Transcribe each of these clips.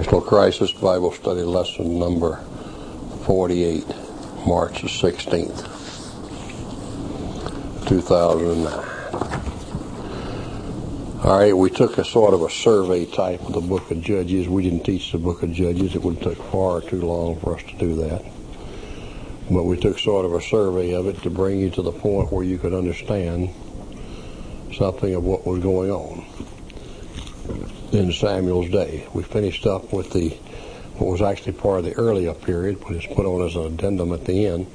National Crisis Bible Study Lesson number 48, March the 16th, 2009. All right, we took a sort of a survey type of the book of Judges. We didn't teach the book of Judges. It would take far too long for us to do that. But we took sort of a survey of it to bring you to the point where you could understand something of what was going on in Samuel's day. We finished up with what was actually part of the earlier period, but it's put on as an addendum at the end,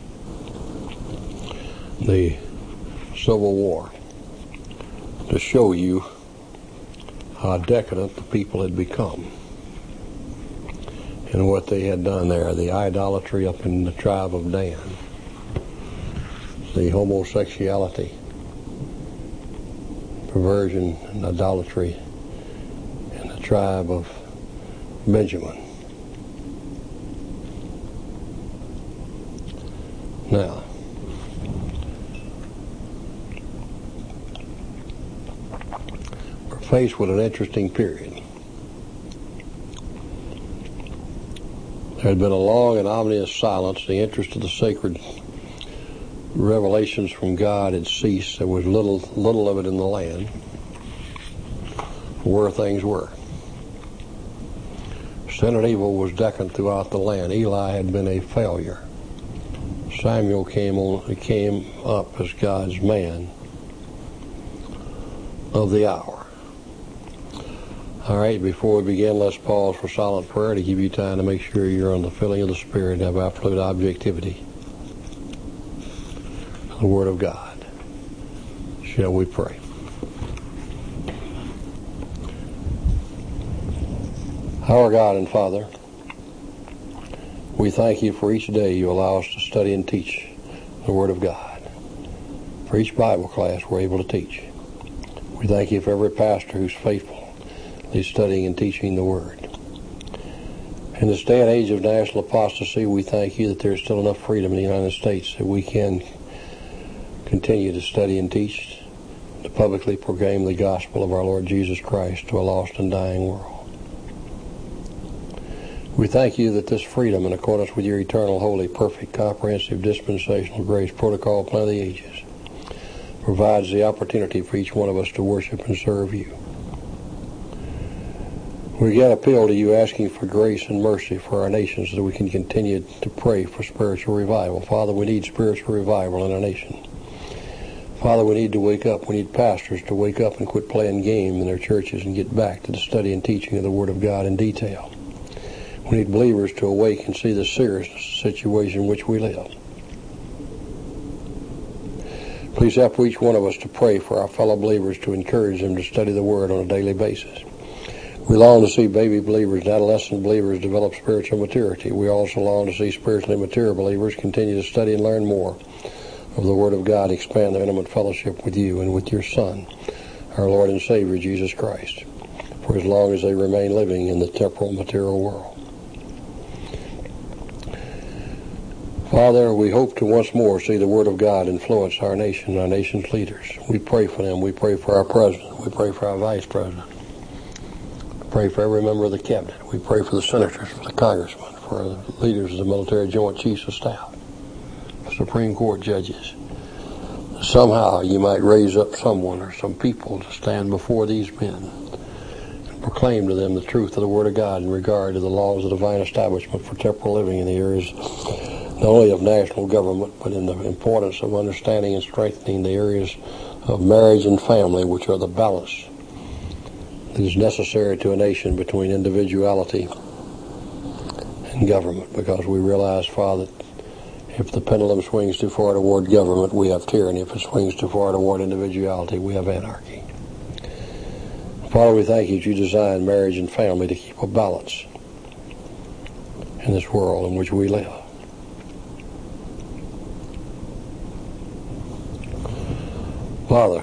the Civil War, to show you how decadent the people had become and what they had done there. The idolatry up in the tribe of Dan, the homosexuality, perversion and idolatry in the tribe of Benjamin. Now, we're faced with an interesting period. There had been a long and ominous silence. The interest of the sacred revelations from God had ceased. There was little of it in the land where things were. Sin and evil was decadent throughout the land. Eli had been a failure. Samuel came up as God's man of the hour. All right, before we begin, let's pause for silent prayer to give you time to make sure you're on the filling of the Spirit and have absolute objectivity. The Word of God. Shall we pray? Our God and Father, we thank you for each day you allow us to study and teach the Word of God. For each Bible class we're able to teach. We thank you for every pastor who's faithful in studying and teaching the Word. In this day and age of national apostasy, we thank you that there's still enough freedom in the United States that we can continue to study and teach, to publicly proclaim the gospel of our Lord Jesus Christ to a lost and dying world. We thank you that this freedom, in accordance with your eternal, holy, perfect, comprehensive, dispensational grace protocol plan of the ages, provides the opportunity for each one of us to worship and serve you. We again appeal to you, asking for grace and mercy for our nation so that we can continue to pray for spiritual revival. Father, we need spiritual revival in our nation. Father, we need to wake up. We need pastors to wake up and quit playing game in their churches and get back to the study and teaching of the Word of God in detail. We need believers to awake and see the seriousness of the situation in which we live. Please help each one of us to pray for our fellow believers, to encourage them to study the Word on a daily basis. We long to see baby believers and adolescent believers develop spiritual maturity. We also long to see spiritually mature believers continue to study and learn more of the Word of God, expand their intimate fellowship with you and with your Son, our Lord and Savior, Jesus Christ, for as long as they remain living in the temporal, material world. Father, we hope to once more see the Word of God influence our nation and our nation's leaders. We pray for them. We pray for our President. We pray for our Vice President. We pray for every member of the Cabinet. We pray for the Senators, for the Congressmen, for the leaders of the Military Joint Chiefs of Staff, Supreme Court judges. Somehow you might raise up someone or some people to stand before these men and proclaim to them the truth of the Word of God in regard to the laws of divine establishment for temporal living in the areas not only of national government, but in the importance of understanding and strengthening the areas of marriage and family, which are the balance that is necessary to a nation between individuality and government, because we realize, Father, if the pendulum swings too far toward government, we have tyranny. If it swings too far toward individuality, we have anarchy. Father, we thank you that you designed marriage and family to keep a balance in this world in which we live. Father,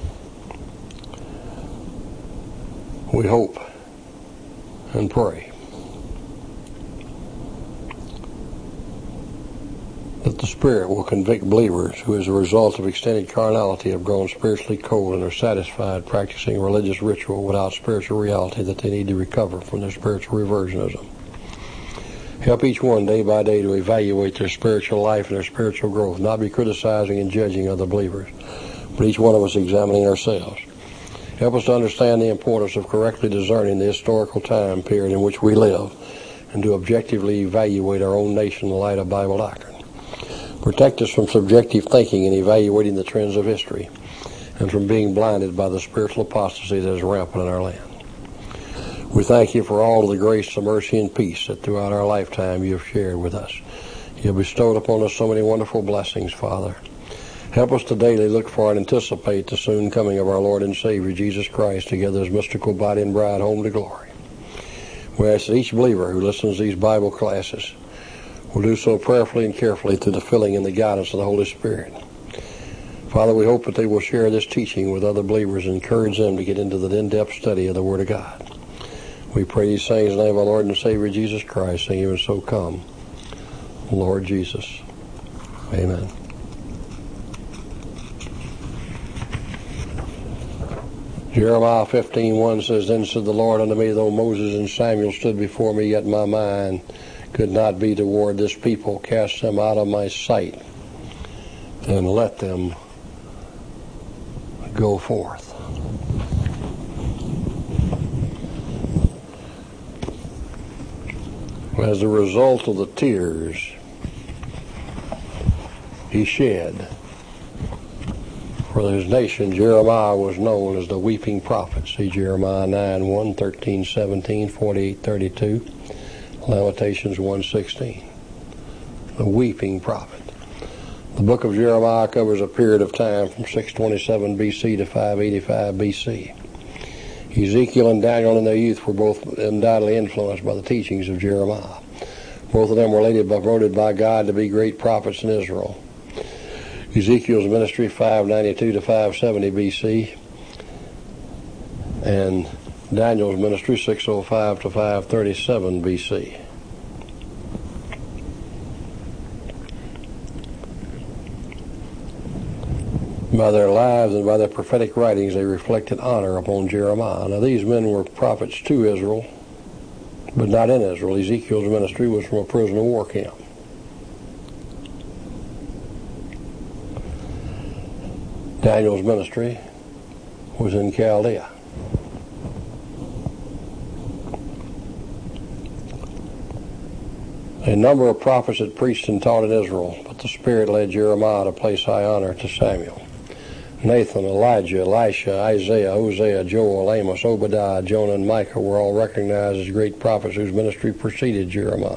we hope and pray that the Spirit will convict believers who, as a result of extended carnality, have grown spiritually cold and are satisfied practicing religious ritual without spiritual reality, that they need to recover from their spiritual reversionism. Help each one day by day to evaluate their spiritual life and their spiritual growth, not be criticizing and judging other believers, but each one of us examining ourselves. Help us to understand the importance of correctly discerning the historical time period in which we live and to objectively evaluate our own nation in the light of Bible doctrine. Protect us from subjective thinking and evaluating the trends of history, and from being blinded by the spiritual apostasy that is rampant in our land. We thank you for all of the grace, the mercy, and peace that throughout our lifetime you have shared with us. You have bestowed upon us so many wonderful blessings, Father. Help us to daily look for and anticipate the soon coming of our Lord and Savior, Jesus Christ, together as mystical body and bride home to glory. We ask that each believer who listens to these Bible classes will do so prayerfully and carefully through the filling and the guidance of the Holy Spirit. Father, we hope that they will share this teaching with other believers and encourage them to get into the in-depth study of the Word of God. We pray these things in the name of our Lord and Savior, Jesus Christ, and even so come, Lord Jesus. Amen. Jeremiah 15:1 says, Then said the Lord unto me, Though Moses and Samuel stood before me, yet my mind could not be toward this people. Cast them out of my sight, and let them go forth. As a result of the tears he shed for his nation, Jeremiah was known as the weeping prophet. See Jeremiah 9:1, 13:17, 48:32. Lamentations 1:16. The weeping prophet. The book of Jeremiah covers a period of time from 627 BC to 585 BC. Ezekiel and Daniel in their youth were both undoubtedly influenced by the teachings of Jeremiah. Both of them were later voted by God to be great prophets in Israel. Ezekiel's ministry 592 to 570 BC, and Daniel's ministry 605 to 537 BC. By their lives and by their prophetic writings, they reflected honor upon Jeremiah. Now, these men were prophets to Israel, but not in Israel. Ezekiel's ministry was from a prisoner of war camp. Daniel's ministry was in Chaldea. A number of prophets had preached and taught in Israel, but the Spirit led Jeremiah to place high honor to Samuel. Nathan, Elijah, Elisha, Isaiah, Hosea, Joel, Amos, Obadiah, Jonah, and Micah were all recognized as great prophets whose ministry preceded Jeremiah.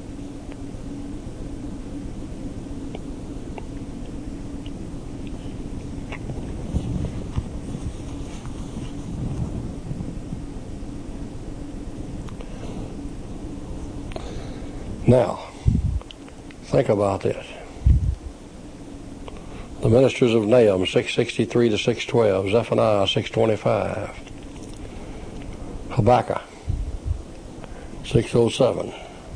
Now, think about this. The ministers of Nahum, 663 to 612, Zephaniah, 625, Habakkuk, 607,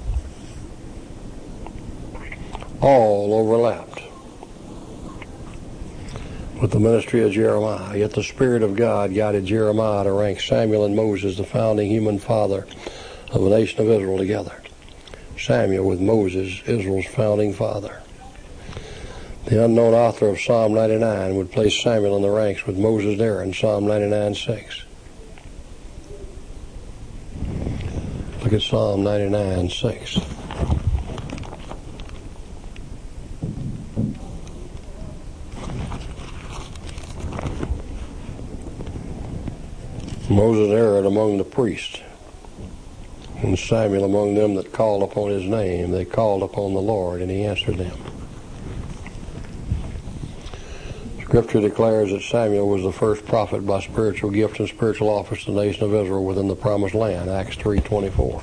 all overlapped with the ministry of Jeremiah. Yet the Spirit of God guided Jeremiah to rank Samuel and Moses, the founding human father of the nation of Israel, together. Samuel with Moses, Israel's founding father. The unknown author of Psalm 99 would place Samuel in the ranks with Moses there in Psalm 99:6. Look at Psalm 99:6. Moses erred among the priests, and Samuel among them that called upon his name. They called upon the Lord, and he answered them. Scripture declares that Samuel was the first prophet by spiritual gift and spiritual office to the nation of Israel within the promised land, Acts 3:24.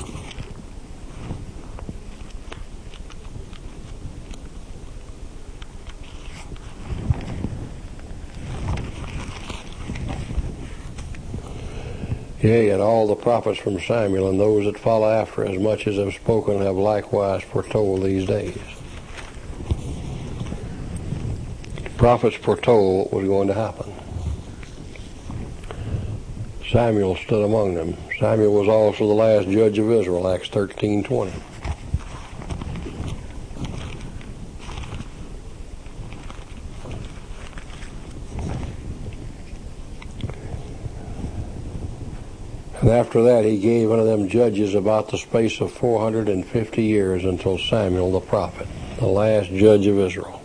Yea, and all the prophets from Samuel and those that follow after, as much as have spoken, have likewise foretold these days. Prophets foretold what was going to happen. Samuel stood among them. Samuel was also the last judge of Israel, Acts 13:20. And after that he gave unto them judges about the space of 450 years until Samuel the prophet, the last judge of Israel.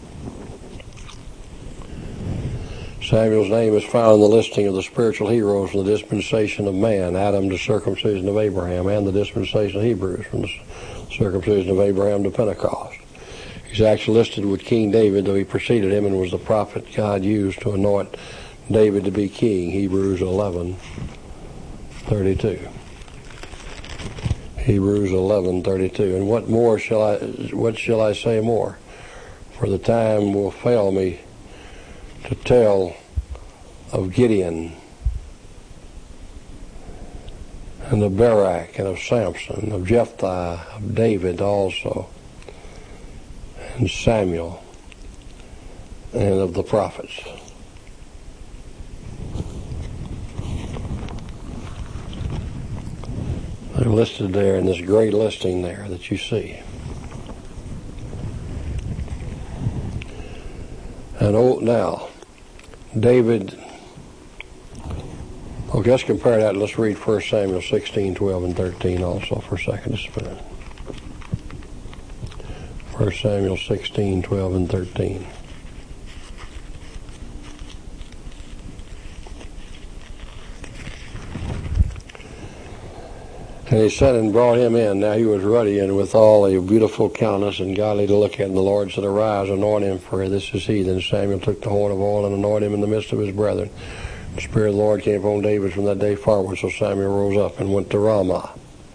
Samuel's name is found in the listing of the spiritual heroes from the dispensation of man, Adam to circumcision of Abraham, and the dispensation of Hebrews from the circumcision of Abraham to Pentecost. He's actually listed with King David, though he preceded him and was the prophet God used to anoint David to be king, Hebrews 11:32. Hebrews 11:32. And what shall I say more? For the time will fail me to tell of Gideon and of Barak and of Samson, of Jephthah, of David also, and Samuel, and of the prophets. They're listed there in this great listing there that you see. And now, David, okay, let's compare that. Let's read 1 Samuel 16:12 and 13 also for a second. Just a minute. 1 Samuel 16:12 and 13. And he sent and brought him in. Now he was ruddy and withal a beautiful countenance and godly to look at. And the Lord said, Arise, anoint him, for this is he. Then Samuel took the horn of oil and anointed him in the midst of his brethren. The Spirit of the Lord came upon David from that day forward. So Samuel rose up and went to Ramah.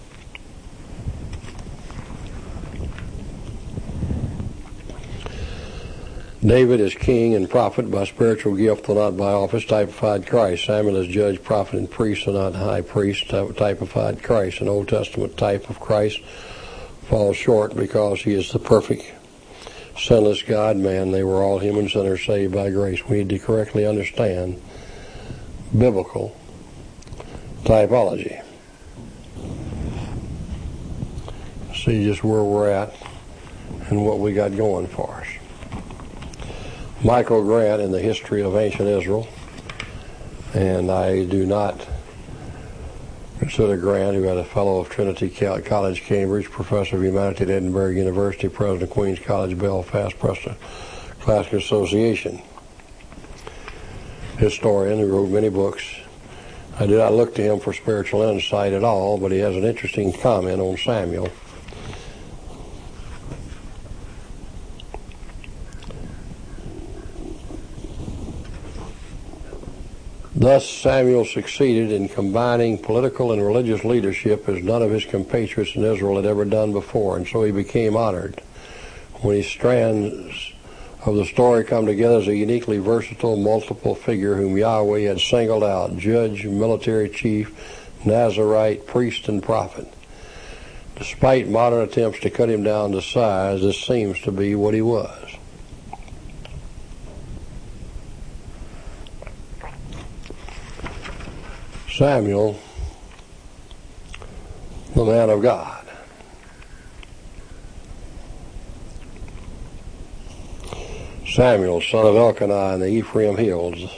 David is king and prophet by spiritual gift, though not by office, typified Christ. Samuel is judge, prophet, and priest, though not high priest, typified Christ. An Old Testament type of Christ falls short because he is the perfect, sinless God-man. They were all human sinners saved by grace. We need to correctly understand biblical typology. See just where we're at and what we got going for us. Michael Grant in the history of ancient Israel, and I do not consider Grant, who had a fellow of Trinity College, Cambridge, professor of humanity at Edinburgh University, president of Queen's College, Belfast, president of Classical Association, historian who wrote many books. I did not look to him for spiritual insight at all, but he has an interesting comment on Samuel. Thus Samuel succeeded in combining political and religious leadership as none of his compatriots in Israel had ever done before, and so he became honored. When his strands of the story come together as a uniquely versatile, multiple figure whom Yahweh had singled out, judge, military chief, Nazirite, priest, and prophet. Despite modern attempts to cut him down to size, this seems to be what he was. Samuel, the man of God. Samuel, son of Elkanah in the Ephraim hills.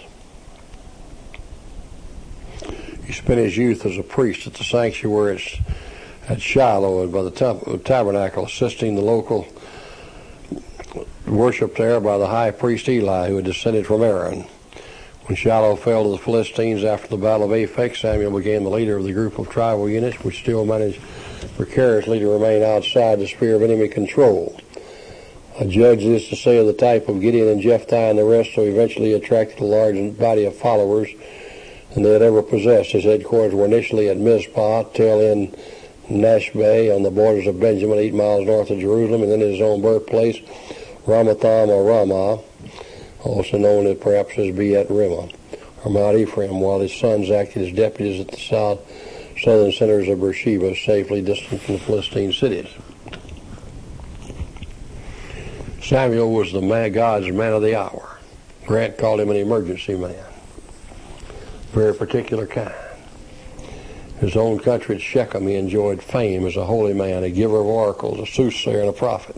He spent his youth as a priest at the sanctuary at Shiloh and by the tabernacle, assisting the local worship there by the high priest Eli, who had descended from Aaron. When Shiloh fell to the Philistines after the battle of Aphek, Samuel became the leader of the group of tribal units which still managed precariously to remain outside the sphere of enemy control. A judge is to say of the type of Gideon and Jephthah and the rest, so eventually attracted a large body of followers than they had ever possessed. His headquarters were initially at Mizpah, tail end Nashbeh, on the borders of Benjamin, 8 miles north of Jerusalem, and then his own birthplace, Ramatham or Ramah, also known as perhaps as Beat Rimmah, or Mount Ephraim, while his sons acted as deputies at the southern centers of Beersheba, safely distant from the Philistine cities. Samuel was God's man of the hour. Grant called him an emergency man. Very particular kind. His own country at Shechem, he enjoyed fame as a holy man, a giver of oracles, a soothsayer, and a prophet.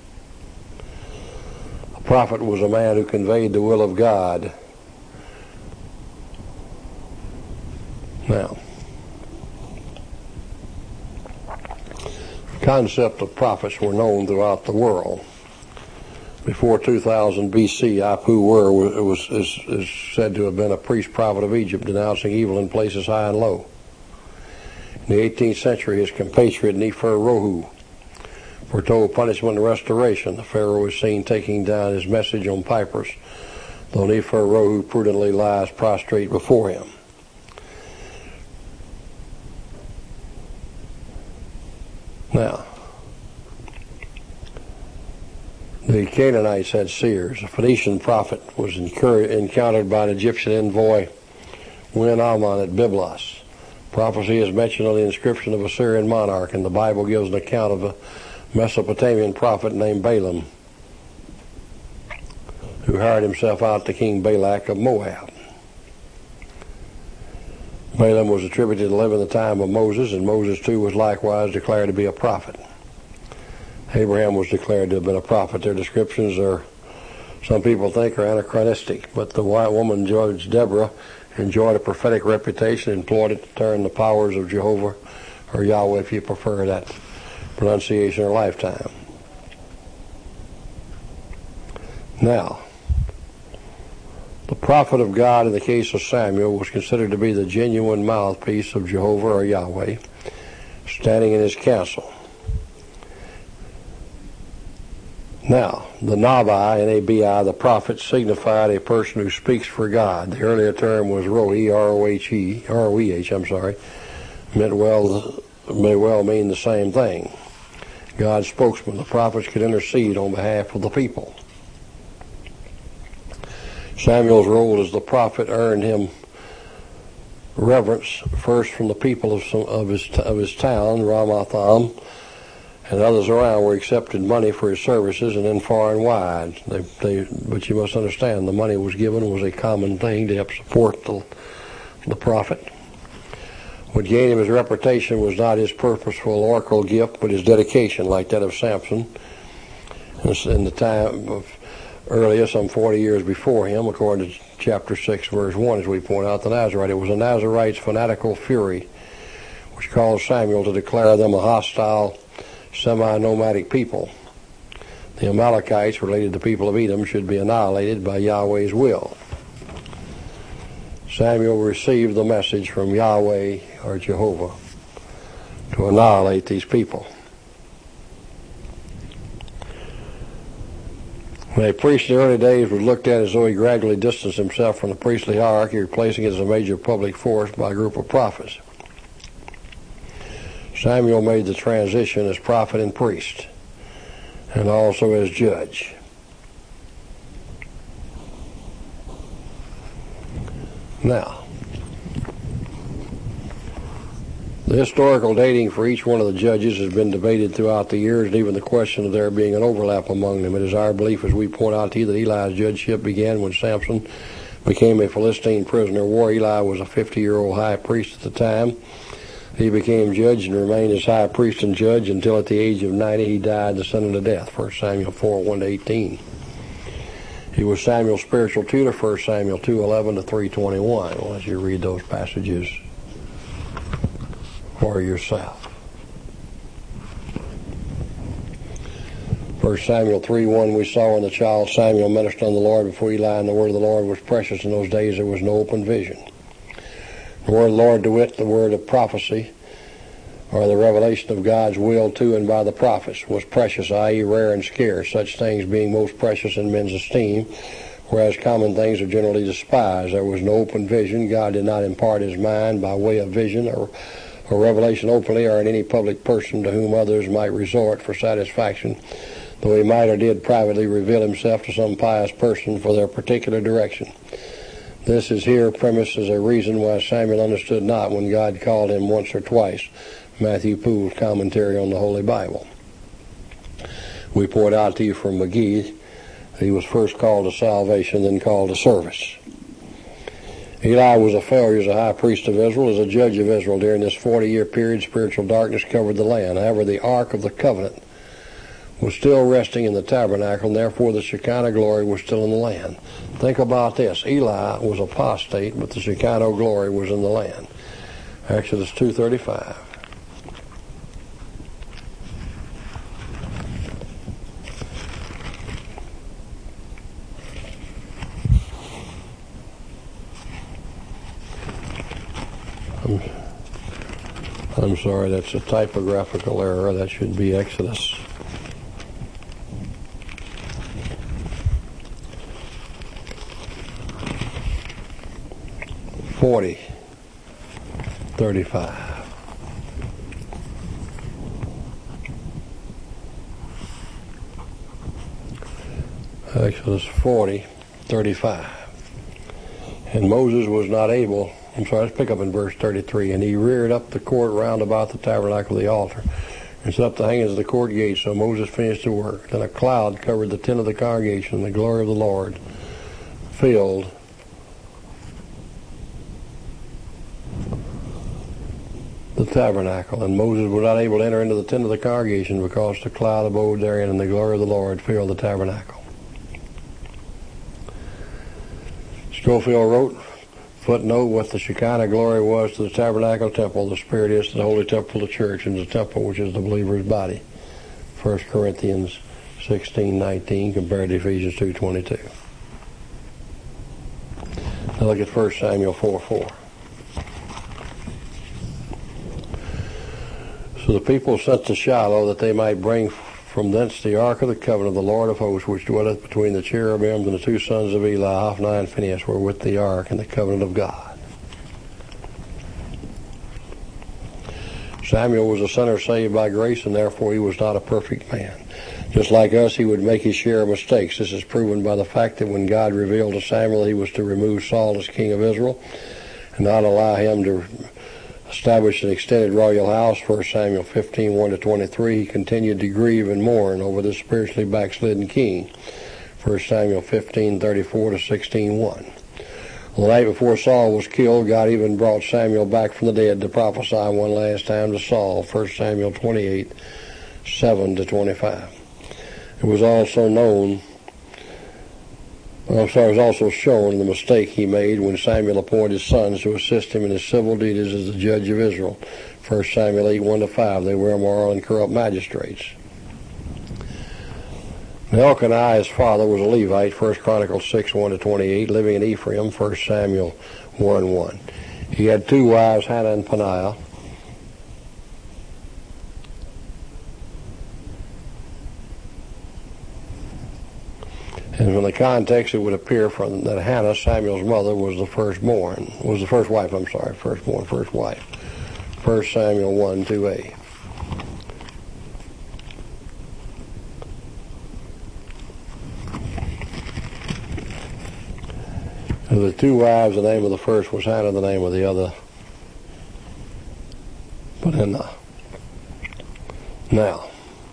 A prophet was a man who conveyed the will of God. Now, the concept of prophets were known throughout the world. Before 2000 BC, Apu-Ur is said to have been a priest prophet of Egypt, denouncing evil in places high and low. In the 18th century, his compatriot Nefer-Rohu foretold punishment and restoration. The Pharaoh is seen taking down his message on pipers, though Nefer-Rohu prudently lies prostrate before him. Now, the Canaanites had seers. A Phoenician prophet was encountered by an Egyptian envoy, Win-Amon, at Byblos. Prophecy is mentioned on the inscription of a Syrian monarch, and the Bible gives an account of a Mesopotamian prophet named Balaam, who hired himself out to King Balak of Moab. Balaam was attributed to live in the time of Moses, and Moses too was likewise declared to be a prophet. Abraham was declared to have been a prophet. Their descriptions are, some people think, are anachronistic, but the white woman, Judge Deborah, enjoyed a prophetic reputation and employed it to turn the powers of Jehovah, or Yahweh if you prefer that pronunciation, or lifetime. Now, the prophet of God in the case of Samuel was considered to be the genuine mouthpiece of Jehovah or Yahweh, standing in his council. Now, the Nabi, N-A-B-I, the prophet, signified a person who speaks for God. The earlier term was Roe, R-O-E-H, may well mean the same thing. God's spokesman. The prophets could intercede on behalf of the people. Samuel's role as the prophet earned him reverence, first from the people of his town, Ramathaim, and others around were accepted money for his services, and then far and wide. But you must understand, the money was given was a common thing to help support the prophet. What gained him his reputation was not his purposeful oracle gift, but his dedication, like that of Samson. In the time of earlier, some 40 years before him, according to chapter 6, verse 1, as we point out, the Nazarite. It was the Nazarite's fanatical fury which caused Samuel to declare them a hostile, semi-nomadic people. The Amalekites, related to the people of Edom, should be annihilated by Yahweh's will. Samuel received the message from Yahweh or Jehovah to annihilate these people. When a priest in the early days was looked at as though he gradually distanced himself from the priestly hierarchy, replacing it as a major public force by a group of prophets. Samuel made the transition as prophet and priest, and also as judge. Now, the historical dating for each one of the judges has been debated throughout the years, and even the question of there being an overlap among them. It is our belief, as we point out to you, that Eli's judgeship began when Samson became a Philistine prisoner of war. Eli was a 50-year-old high priest at the time. He became judge and remained as high priest and judge until at the age of 90 he died the sentence of death, 1 Samuel 4:1-18. He was Samuel's spiritual tutor, 1 Samuel 2:11-3:21. Well, as you read those passages for yourself. 1 Samuel 3:1, we saw when the child Samuel ministered unto the Lord before Eli, and the word of the Lord was precious. In those days there was no open vision. The word of the Lord, to wit, the word of prophecy, or the revelation of God's will to and by the prophets, was precious, i.e. rare and scarce, such things being most precious in men's esteem, whereas common things are generally despised. There was no open vision. God did not impart his mind by way of vision or revelation openly or in any public person to whom others might resort for satisfaction, though he might or did privately reveal himself to some pious person for their particular direction. This is here premised as a reason why Samuel understood not when God called him once or twice. Matthew Poole's commentary on the Holy Bible. We point out to you from McGee He was first called to salvation, then called to service. Eli was a failure as a high priest of Israel, as a judge of Israel. During this 40-year period, spiritual darkness covered the land. However, the Ark of the Covenant was still resting in the tabernacle, and therefore the Shekinah glory was still in the land. Think about this. Eli was apostate, but the Shekinah glory was in the land. Exodus 2:35. I'm sorry, that's a typographical error. That should be Exodus. (40:35). Exodus 40:35. And Moses was not able. Let's pick up in verse 33. And he reared up the court round about the tabernacle of the altar, and set up the hangings of the court gates. So Moses finished the work. Then a cloud covered the tent of the congregation, and the glory of the Lord filled the tabernacle. And Moses was not able to enter into the tent of the congregation, because the cloud abode therein, and the glory of the Lord filled the tabernacle. Scofield wrote, footnote, what the Shekinah glory was to the tabernacle temple, the Spirit is to the holy temple of the church, and the temple which is the believer's body. 1 Corinthians 16:19 compared to Ephesians 2:22. Now look at 1 Samuel 4:4. So the people sent to Shiloh, that they might bring from thence the ark of the covenant of the Lord of hosts, which dwelleth between the cherubims, and the two sons of Eli, Hophni and Phinehas, were with the ark and the covenant of God. Samuel was a sinner saved by grace, and therefore he was not a perfect man. Just like us, he would make his share of mistakes. This is proven by the fact that when God revealed to Samuel he was to remove Saul as king of Israel and not allow him to establish an extended royal house, 1 Samuel 15:1-23, he continued to grieve and mourn over this spiritually backslidden king, 1 Samuel 15:34-16:1. On the night before Saul was killed, God even brought Samuel back from the dead to prophesy one last time to Saul, 1 Samuel 28:7-25. It was also shown the mistake he made when Samuel appointed his sons to assist him in his civil duties as the judge of Israel. 1 Samuel 8:1-5. They were immoral and corrupt magistrates. Elkanah, his father, was a Levite, 1 Chronicles 6:1-28, living in Ephraim, 1 Samuel 1:1. He had two wives, Hannah and Peninnah. And from the context, it would appear from that Hannah, Samuel's mother, was the first wife. 1 Samuel 1:2a. Of the two wives, the name of the first was Hannah, the name of the other Peninnah. Now,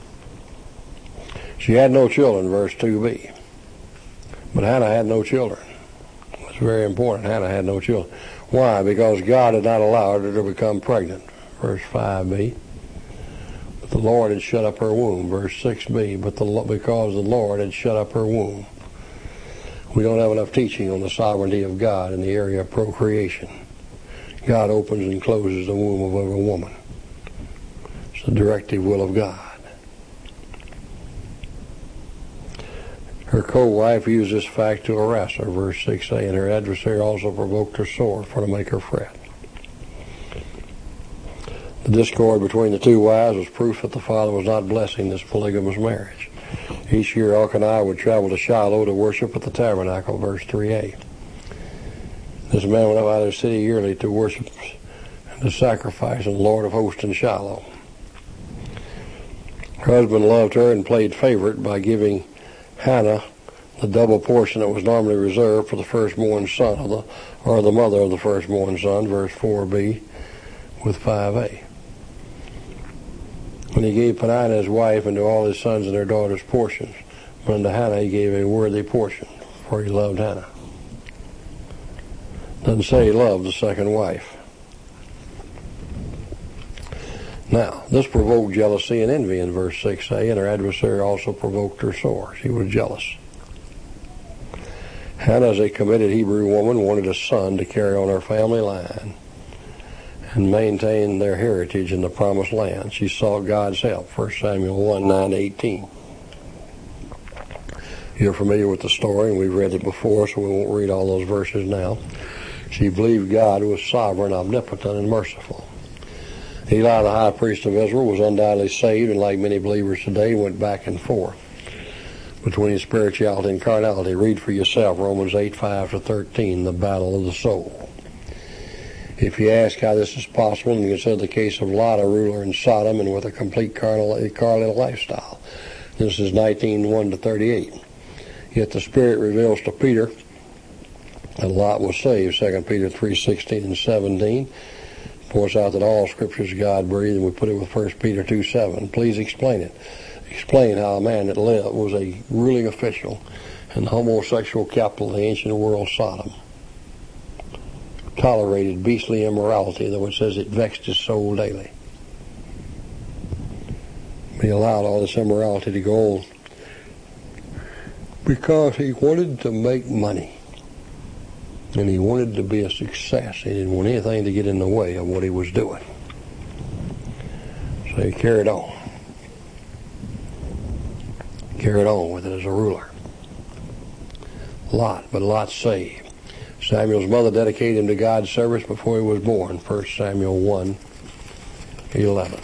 she had no children, verse 2b. But Hannah had no children. It's very important. Hannah had no children. Why? Because God had not allowed her to become pregnant. Verse 5b. But the Lord had shut up her womb. Verse 6b. Because the Lord had shut up her womb. We don't have enough teaching on the sovereignty of God in the area of procreation. God opens and closes the womb of every woman. It's the directive will of God. Her co-wife used this fact to harass her, verse 6a, and her adversary also provoked her sore for to make her fret. The discord between the two wives was proof that the father was not blessing this polygamous marriage. Each year Elkanah would travel to Shiloh to worship at the tabernacle, verse 3a. This man went up out of the city yearly to worship and to sacrifice in the Lord of hosts in Shiloh. Her husband loved her and played favorite by giving Hannah the double portion that was normally reserved for the firstborn son or the mother of the firstborn son, verse 4b with 5a. When he gave Peninnah his wife and to all his sons and their daughters portions, But unto Hannah he gave a worthy portion, for he loved Hannah. Doesn't say he loved the second wife. Now, this provoked jealousy and envy in verse 6a, and her adversary also provoked her sore. She was jealous. Hannah, as a committed Hebrew woman, wanted a son to carry on her family line and maintain their heritage in the promised land. She sought God's help, 1 Samuel 1:9-18. You're familiar with the story, and we've read it before, so we won't read all those verses now. She believed God was sovereign, omnipotent, and merciful. Eli, the high priest of Israel, was undoubtedly saved, and like many believers today, went back and forth between spirituality and carnality. Read for yourself Romans 8:5-13, the battle of the soul. If you ask how this is possible, and you consider the case of Lot, a ruler in Sodom, and with a complete carnal lifestyle. This is 19:1-38. Yet the Spirit reveals to Peter that Lot was saved, 2 Peter 3:16-17. Points out that all Scripture is God-breathed, and we put it with 1 Peter 2:7. Please explain it. Explain how a man that lived was a ruling official in the homosexual capital of the ancient world, Sodom, tolerated beastly immorality, though it says it vexed his soul daily. He allowed all this immorality to go on because he wanted to make money. And he wanted to be a success. He didn't want anything to get in the way of what he was doing. So he carried on. Carried on with it as a ruler. Lot, but Lot saved. Samuel's mother dedicated him to God's service before he was born, 1 Samuel 1:11.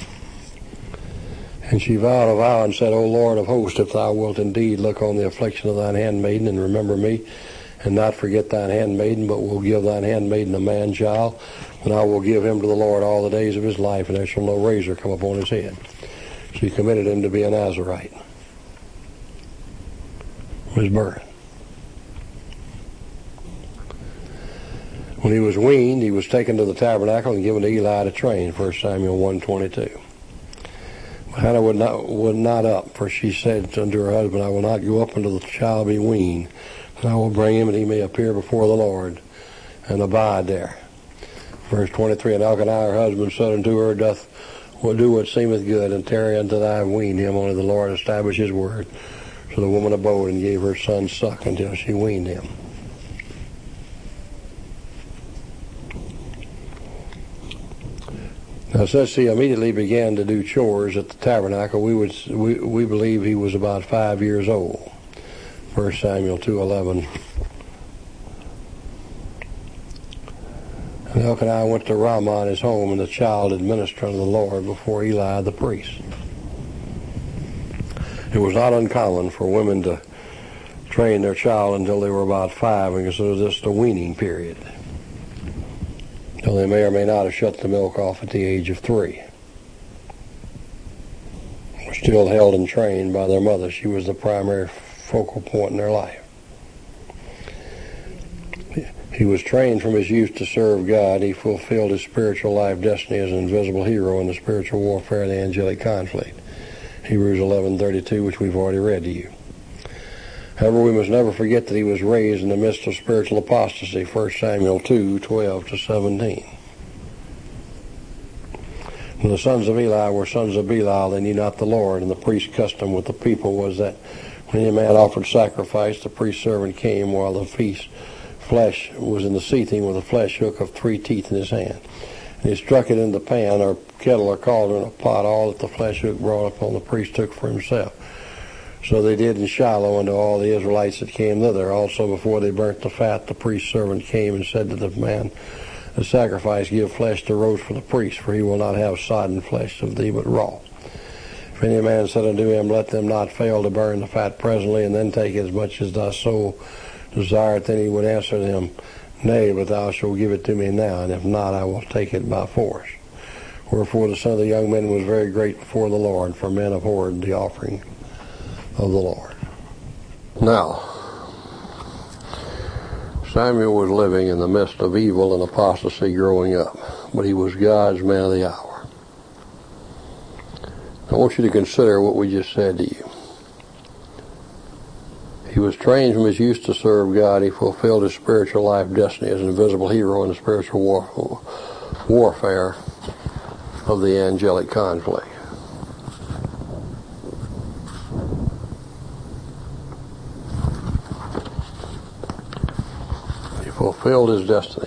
And she vowed a vow and said, O Lord of hosts, if thou wilt indeed look on the affliction of thine handmaiden and remember me, and not forget thine handmaiden, but will give thine handmaiden a man-child, then I will give him to the Lord all the days of his life, and there shall no razor come upon his head. She committed him to be a Nazarite. His birth. When he was weaned, he was taken to the tabernacle and given to Eli to train, 1 Samuel 1:22. Hannah would not up, for she said unto her husband, I will not go up until the child be weaned. And I will bring him, and he may appear before the Lord, and abide there. Verse 23, and Elkanah her husband said unto her, do what seemeth good, and tarry until I have weaned him, only the Lord establish his word. So the woman abode and gave her son suck until she weaned him. Now, since he immediately began to do chores at the tabernacle, we believe he was about 5 years old. 1 Samuel 2:11. And Elkanah went to Ramah in his home, and the child administered unto the Lord before Eli the priest. It was not uncommon for women to train their child until they were about 5 and consider this the weaning period. So they may or may not have shut the milk off at the age of 3. Were still held and trained by their mother. She was the primary focal point in their life. He was trained from his youth to serve God. He fulfilled his spiritual life destiny as an invisible hero in the spiritual warfare of the angelic conflict. Hebrews 11:32, which we've already read to you. However, we must never forget that he was raised in the midst of spiritual apostasy, 1 Samuel 2:12-17. When the sons of Eli were sons of Belial, they knew not the Lord, and the priest's custom with the people was that when any man offered sacrifice, the priest's servant came while the flesh was in the seething with a flesh hook of 3 teeth in his hand. And he struck it in the pan or kettle or cauldron or pot. All that the flesh hook brought upon the priest took for himself. So they did in Shiloh unto all the Israelites that came thither. Also before they burnt the fat, the priest's servant came and said to the man, the sacrifice, give flesh to roast for the priest, for he will not have sodden flesh of thee, but raw. If any man said unto him, let them not fail to burn the fat presently, and then take as much as thy soul desireth, then he would answer them, nay, but thou shalt give it to me now, and if not, I will take it by force. Wherefore the son of the young men was very great before the Lord, for men abhorred the offering of the Lord. Now, Samuel was living in the midst of evil and apostasy growing up, but he was God's man of the hour. I want you to consider what we just said to you. He was trained from his youth to serve God. He fulfilled his spiritual life destiny as an invisible hero in the spiritual warfare of the angelic conflict. He fulfilled his destiny.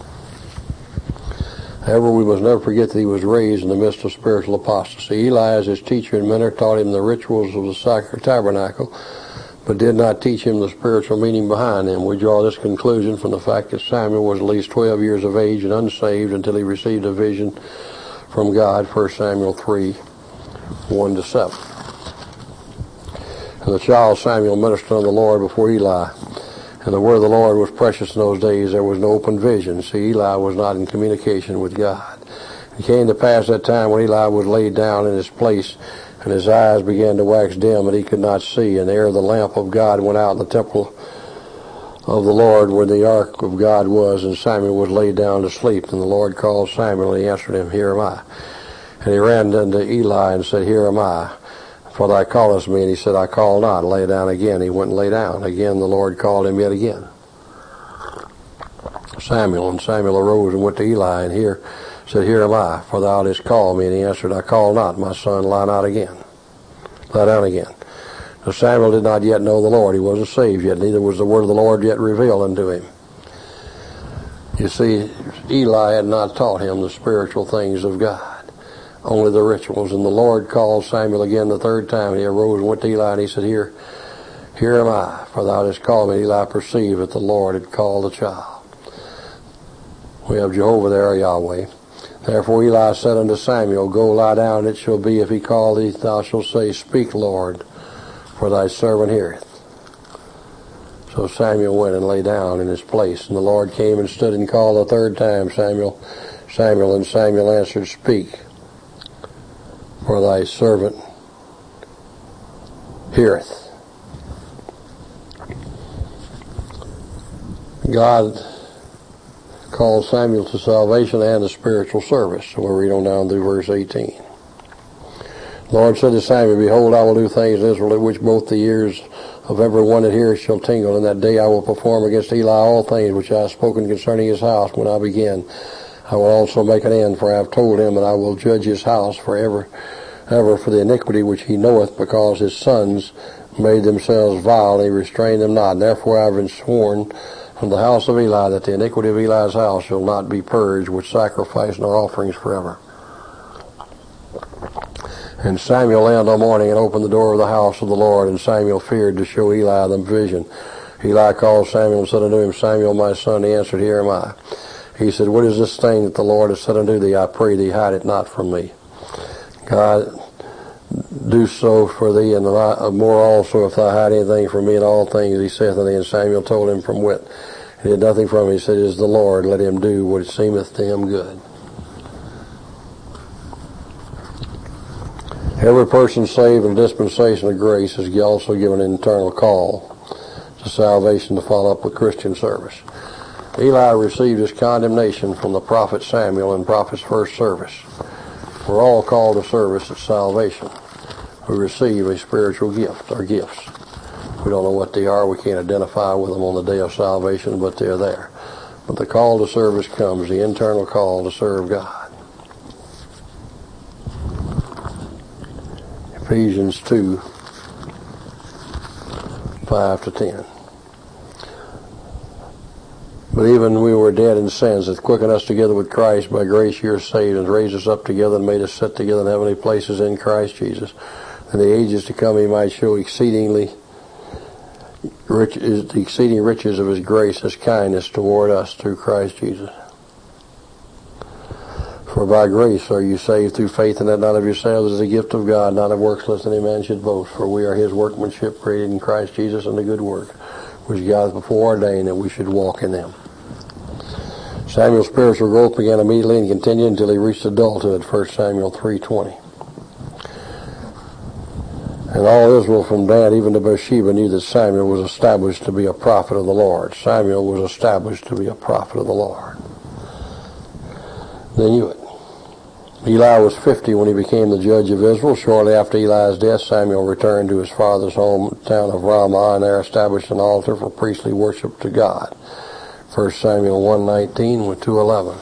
However, we must never forget that he was raised in the midst of spiritual apostasy. Eli, as his teacher and mentor, taught him the rituals of the tabernacle, but did not teach him the spiritual meaning behind them. We draw this conclusion from the fact that Samuel was at least 12 years of age and unsaved until he received a vision from God, 1 Samuel 3, 1-7. And the child Samuel ministered unto the Lord before Eli. And the word of the Lord was precious in those days. There was no open vision. See, Eli was not in communication with God. It came to pass that time when Eli was laid down in his place, and his eyes began to wax dim, and he could not see. And there the lamp of God went out in the temple of the Lord where the ark of God was, and Samuel was laid down to sleep. And the Lord called Samuel, and he answered him, Here am I. And he ran unto Eli and said, Here am I. For thou callest me. And he said, I call not. Lay down again. He went and lay down. Again the Lord called him yet again, Samuel. And Samuel arose and went to Eli, and said, Here am I, for thou didst call me. And he answered, I call not, my son, lie down again. Now Samuel did not yet know the Lord. He wasn't saved yet, neither was the word of the Lord yet revealed unto him. You see, Eli had not taught him the spiritual things of God, only the rituals. And the Lord called Samuel again the third time. And he arose and went to Eli, and he said, Here am I, for thou didst call me. And Eli perceived that the Lord had called the child. We have Jehovah there, Yahweh. Therefore Eli said unto Samuel, Go lie down, and it shall be, if he call thee, thou shalt say, Speak, Lord, for thy servant heareth. So Samuel went and lay down in his place. And the Lord came and stood and called the third time, Samuel, Samuel. And Samuel answered, Speak, for thy servant heareth. God called Samuel to salvation and to spiritual service. So we'll read on down through verse 18. The Lord said to Samuel, Behold, I will do things in Israel at which both the ears of every one that heareth shall tingle. In that day I will perform against Eli all things which I have spoken concerning his house when I begin. I will also make an end, for I have told him, and I will judge his house forever for the iniquity which he knoweth, because his sons made themselves vile, and he restrained them not. And therefore I have been sworn from the house of Eli that the iniquity of Eli's house shall not be purged with sacrifice nor offerings forever. And Samuel lay until morning and opened the door of the house of the Lord, and Samuel feared to show Eli the vision. Eli called Samuel and said unto him, Samuel, my son. He answered, Here am I. He said, What is this thing that the Lord has said unto thee? I pray thee, hide it not from me. God, do so for thee, and more also, if thou hide anything from me in all things he saith unto thee. And Samuel told him from wit. He had nothing from him. He said, It is the Lord, let him do what seemeth to him good. Every person saved in the dispensation of grace is also given an eternal call to salvation to follow up with Christian service. Eli received his condemnation from the prophet Samuel in prophet's first service. We're all called to service at salvation. We receive a spiritual gift, or gifts. We don't know what they are. We can't identify with them on the day of salvation, but they're there. But the call to service comes, the internal call to serve God. Ephesians 2, 5-10. But even we were dead in sins, hath quickened us together with Christ. By grace you are saved, and raised us up together, and made us sit together in heavenly places in Christ Jesus. In the ages to come he might show the exceeding riches of his grace, his kindness toward us through Christ Jesus. For by grace are you saved through faith, and that not of yourselves, is a gift of God, not of works, lest any man should boast. For we are his workmanship, created in Christ Jesus unto good work, which God hath before ordained that we should walk in them. Samuel's spiritual growth began immediately and continued until he reached adulthood, 1 Samuel 3:20. And all Israel from Dan even to Beersheba knew that Samuel was established to be a prophet of the Lord. Samuel was established to be a prophet of the Lord. They knew it. Eli was 50 when he became the judge of Israel. Shortly after Eli's death, Samuel returned to his father's hometown of Ramah and there established an altar for priestly worship to God. 1 Samuel 1:19 with 2:11.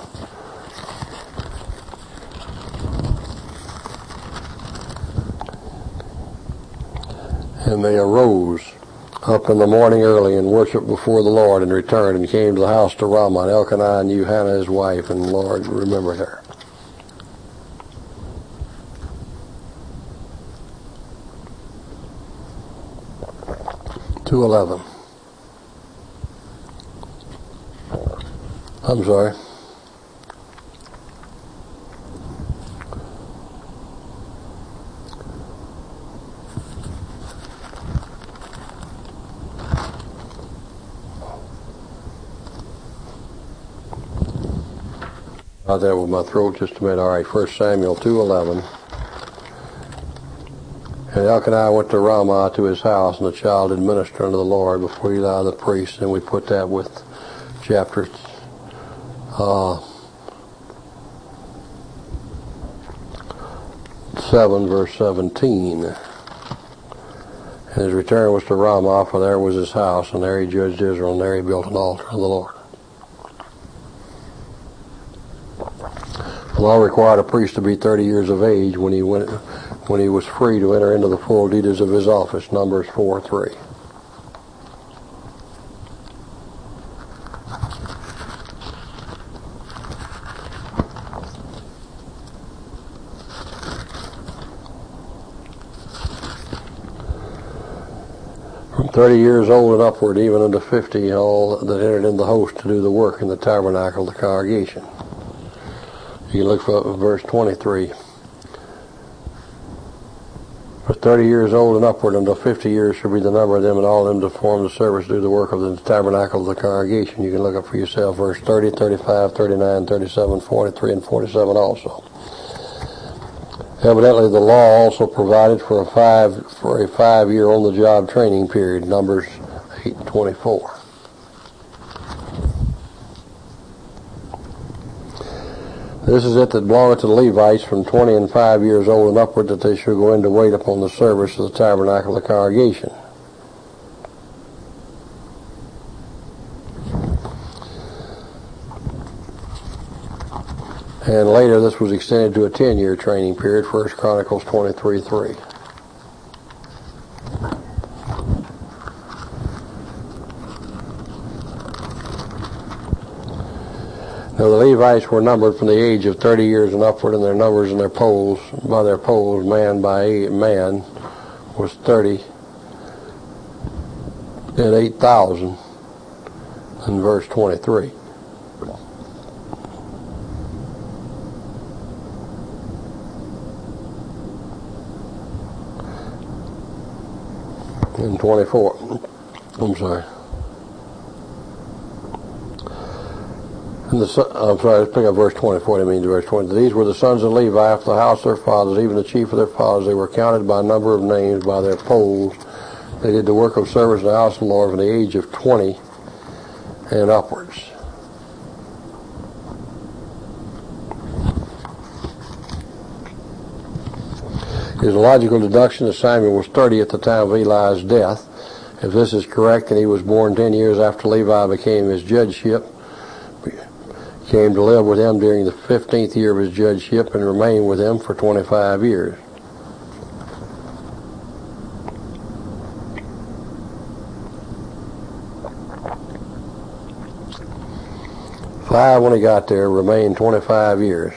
And they arose up in the morning early and worshipped before the Lord and returned and came to the house to Ramah. And Elkanah knew Hannah his wife, and the Lord remembered her. (2:11). I'm sorry. Got that with my throat just a minute. All right, 1 Samuel 2:11. And Elkanah went to Ramah to his house, and the child did minister unto the Lord before Eli the priest. And we put that with chapter 7, verse 17. And his return was to Ramah, for there was his house, and there he judged Israel, and there he built an altar to the Lord. The law required a priest to be 30 years of age when he was free to enter into the full duties of his office. Numbers 4:3. From 30 years old and upward, even unto 50, all that entered in the host to do the work in the tabernacle of the congregation. You can look for verse 23. For 30 years old and upward until 50 years shall be the number of them, and all of them to perform the service, do the work of the tabernacle of the congregation. You can look up for yourself verse 30, 35, 39, 37, 43, and 47 also. Evidently, the law also provided for a 5-year on-the-job training period. Numbers 8:24. This is it that belongeth to the Levites from 20 and 5 years old and upward, that they shall go in to wait upon the service of the tabernacle of the congregation. And later this was extended to a 10-year training period, 1 Chronicles 23:3. Now the Levites were numbered from the age of 30 years and upward, and their numbers and their polls, by their polls, man by man, was 30 and 8,000 in verse 23. And 24. I'm sorry. Let's pick up verse 24. I mean verse 20. These were the sons of Levi after the house of their fathers, even the chief of their fathers. They were counted by number of names, by their polls. They did the work of service in the house of the Lord from the age of 20 and upwards. It is a logical deduction that Samuel was 30 at the time of Eli's death. If this is correct, and he was born 10 years after Levi became his judgeship, came to live with him during the 15th year of his judgeship and remained with him for 25 years. Five when he got there, remained 25 years.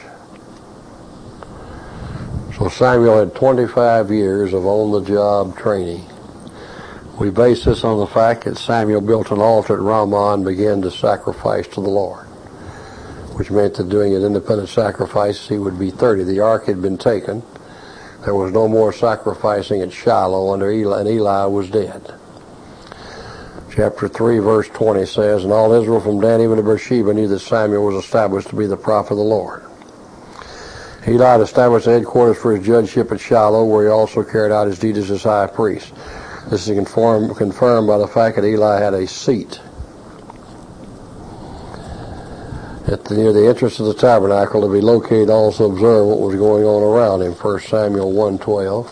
So Samuel had 25 years of on-the-job training. We base this on the fact that Samuel built an altar at Ramah and began to sacrifice to the Lord, which meant that doing an independent sacrifice, he would be 30. The ark had been taken. There was no more sacrificing at Shiloh under Eli, and Eli was dead. Chapter 3, verse 20 says, and all Israel from Dan even to Beersheba knew that Samuel was established to be the prophet of the Lord. Eli had established the headquarters for his judgeship at Shiloh, where he also carried out his duties as high priest. This is confirmed by the fact that Eli had a seat. near the entrance of the tabernacle, to be located, also observe what was going on around him. 1 Samuel 1:12.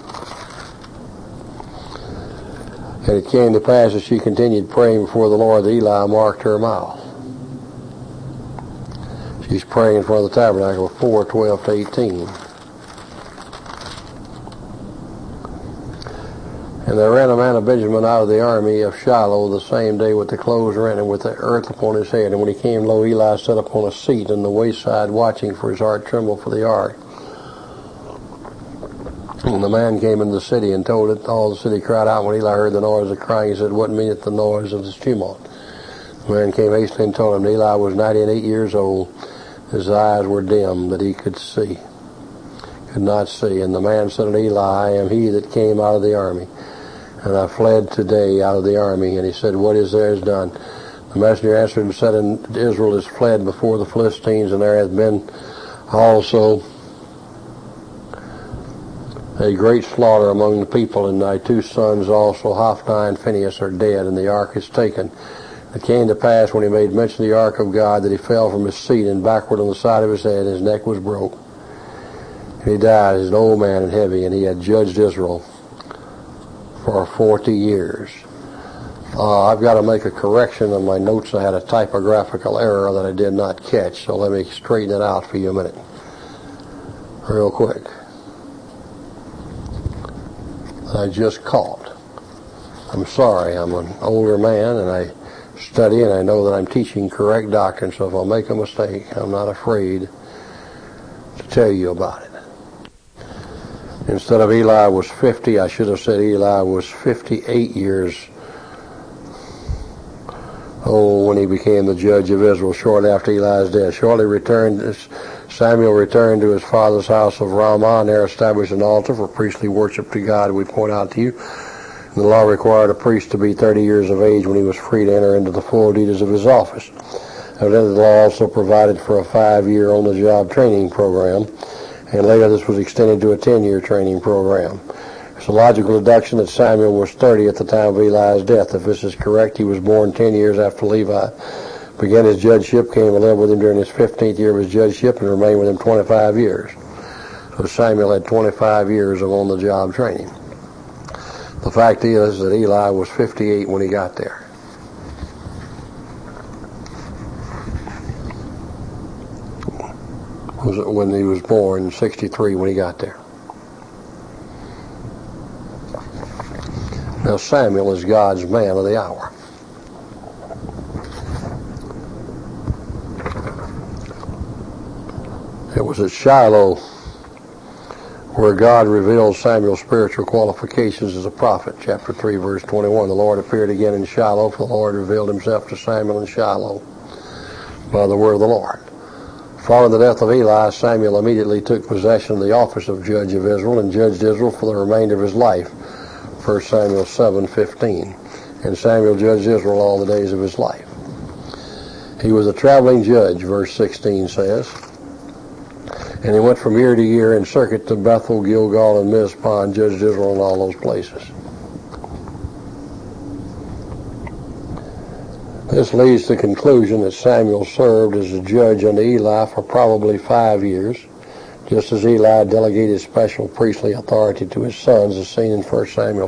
And it came to pass as she continued praying before the Lord that Eli marked her mouth. She's praying in front of the tabernacle, 4:12-18. And there ran a man of Benjamin out of the army of Shiloh the same day with the clothes rent and with the earth upon his head. And when he came, lo, Eli sat upon a seat in the wayside, watching, for his heart trembled for the ark. And the man came into the city and told it. All the city cried out. When Eli heard the noise of crying, he said, What meaneth the noise of this tumult? The man came hastily and told him that Eli was 98 years old. His eyes were dim, that he could not see. And the man said unto Eli, I am he that came out of the army, and I fled today out of the army. And he said, What is there is done? The messenger answered and said, Israel is fled before the Philistines, and there hath been also a great slaughter among the people, and thy 2 sons also, Hophni and Phinehas, are dead, and the ark is taken. It came to pass, when he made mention of the ark of God, that he fell from his seat, and backward on the side of his head, and his neck was broke. And he died as an old man and heavy, and he had judged Israel for 40 years. I've got to make a correction on my notes. I had a typographical error that I did not catch, so let me straighten it out for you a minute, real quick. I just caught. I'm sorry. I'm an older man, and I study, and I know that I'm teaching correct doctrine, so if I make a mistake, I'm not afraid to tell you about it. Instead of Eli was 50, I should have said Eli was 58 years old when he became the judge of Israel, shortly after Eli's death. Samuel returned to his father's house of Ramah, and there established an altar for priestly worship to God, we point out to you. And the law required a priest to be 30 years of age when he was free to enter into the full duties of his office. Evidently, the law also provided for a 5-year on-the-job training program, and later this was extended to a 10-year training program. It's a logical deduction that Samuel was 30 at the time of Eli's death. If this is correct, he was born 10 years after Levi began his judgeship, came and lived with him during his 15th year of his judgeship, and remained with him 25 years. So Samuel had 25 years of on-the-job training. The fact is that Eli was 58 when he got there. When he was born, 63 when he got there. Now Samuel is God's man of the hour. It was at Shiloh where God revealed Samuel's spiritual qualifications as a prophet. Chapter 3, verse 21. The Lord appeared again in Shiloh, for the Lord revealed himself to Samuel in Shiloh by the word of the Lord. Following the death of Eli, Samuel immediately took possession of the office of judge of Israel and judged Israel for the remainder of his life. 1 Samuel 7:15. And Samuel judged Israel all the days of his life. He was a traveling judge, verse 16 says. And he went from year to year in circuit to Bethel, Gilgal, and Mizpah, and judged Israel in all those places. This leads to the conclusion that Samuel served as a judge under Eli for probably 5 years, just as Eli delegated special priestly authority to his sons, as seen in 1 Samuel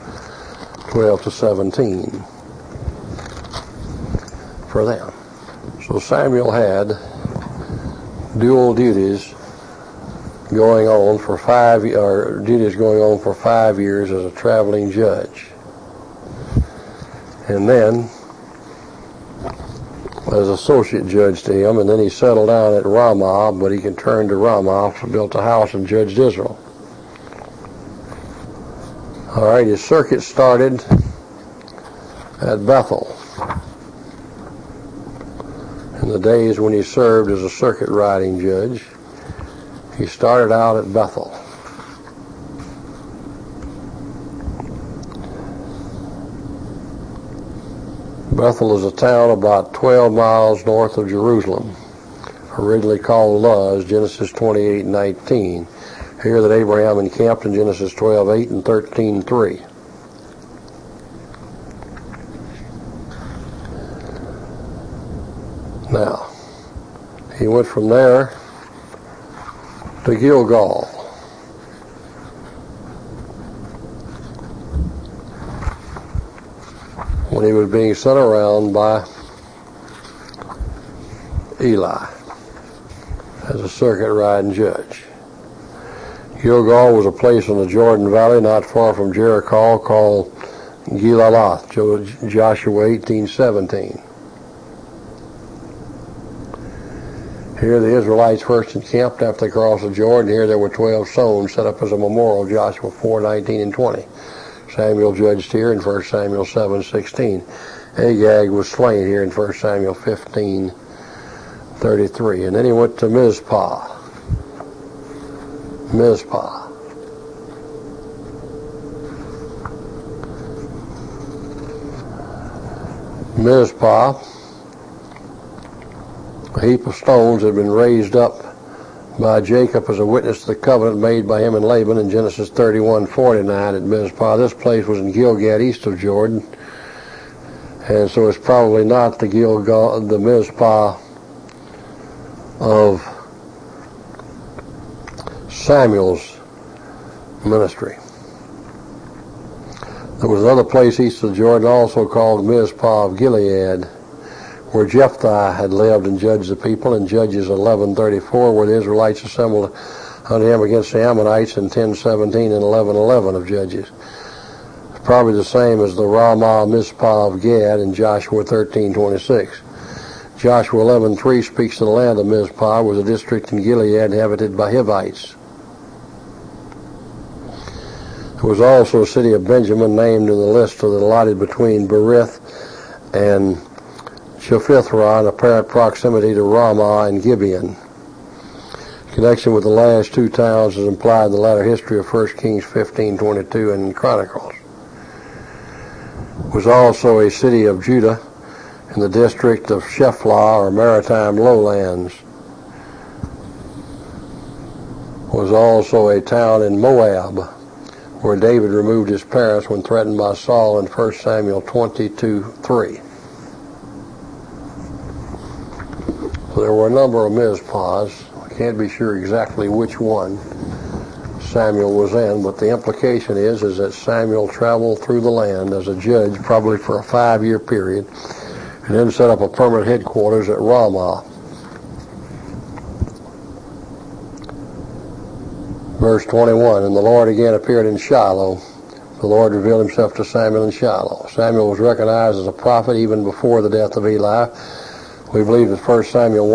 2:12-17 for them. So Samuel had dual duties going on for 5 years as a traveling judge, and then as associate judge to him, and then he settled down at Ramah, but he returned to Ramah, built a house, and judged Israel. All right, his circuit started at Bethel. In the days when he served as a circuit riding judge, he started out at Bethel. Bethel is a town about 12 miles north of Jerusalem, originally called Luz, Genesis 28:19. Here that Abraham encamped in Genesis 12:8 and 13:3. Now, He went from there to Gilgal. When he was being sent around by Eli as a circuit riding judge. Gilgal was a place in the Jordan Valley not far from Jericho called Gilalath, Joshua 18:17. Here the Israelites first encamped after they crossed the Jordan. Here there were 12 stones set up as a memorial, Joshua 4:19 and 20. Samuel judged here in 1 Samuel 7:16. Agag was slain here in 1 Samuel 15:33. And then he went to Mizpah. Mizpah. Mizpah, a heap of stones had been raised up by Jacob as a witness to the covenant made by him and Laban in Genesis 31:49 at Mizpah. This place was in Gilgad, east of Jordan, and so it's probably not the Mizpah of Samuel's ministry. There was another place east of Jordan also called Mizpah of Gilead, where Jephthah had lived and judged the people, in Judges 11:34, where the Israelites assembled unto him against the Ammonites in 10:17 and 11:11 of Judges. It's probably the same as the Ramah Mizpah of Gad in Joshua 13:26. Joshua 11:3 speaks of the land of Mizpah was a district in Gilead inhabited by Hivites. There was also a city of Benjamin named in the list of the allotted between Berith and Shephithra in apparent proximity to Ramah and Gibeon. Connection with the last two towns is implied in the latter history of 1 Kings 15:22 and Chronicles. It was also a city of Judah in the district of Shephelah or Maritime Lowlands. It was also a town in Moab where David removed his parents when threatened by Saul in 1 Samuel 22:3. So there were a number of Mizpahs. I can't be sure exactly which one Samuel was in, but the implication is that Samuel traveled through the land as a judge, probably for a 5-year period, and then set up a permanent headquarters at Ramah. Verse 21, and the Lord again appeared in Shiloh. The Lord revealed himself to Samuel in Shiloh. Samuel was recognized as a prophet even before the death of Eli. We believe that 1 Samuel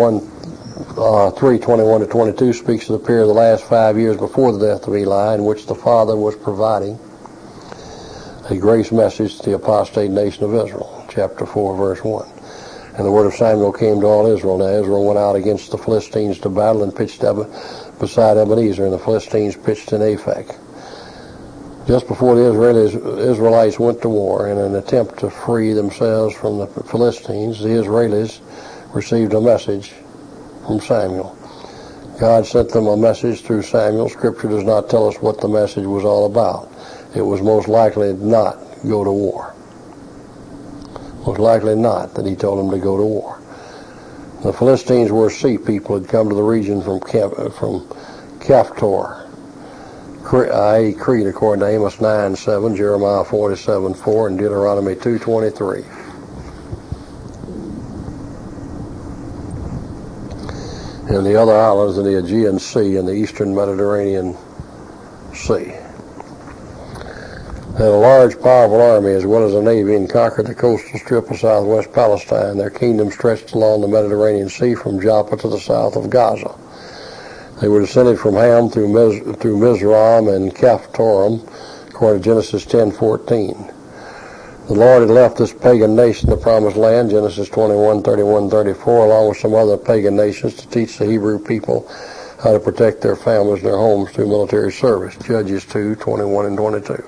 3:21-22 speaks of the period of the last 5 years before the death of Eli, in which the Father was providing a grace message to the apostate nation of Israel. Chapter 4, verse 1. And the word of Samuel came to all Israel. Now Israel went out against the Philistines to battle and pitched beside Ebenezer, and the Philistines pitched in Aphek. Just before the Israelites went to war in an attempt to free themselves from the Philistines, the Israelis received a message from Samuel. God sent them a message through Samuel. Scripture does not tell us what the message was all about. It was most likely not go to war. Most likely not that he told them to go to war. The Philistines were a sea people, had come to the region from Caphtor, i.e. Crete, according to Amos 9:7, Jeremiah 47:4, and Deuteronomy 2:23. And the other islands in the Aegean Sea and the eastern Mediterranean Sea. They had a large, powerful army as well as a navy and conquered the coastal strip of southwest Palestine. Their kingdom stretched along the Mediterranean Sea from Joppa to the south of Gaza. They were descended from Ham through Mizraim and Caphtorim, according to Genesis 10:14. The Lord had left this pagan nation the promised land, Genesis 21:31-34, along with some other pagan nations, to teach the Hebrew people how to protect their families and their homes through military service, Judges 2:21 and 22.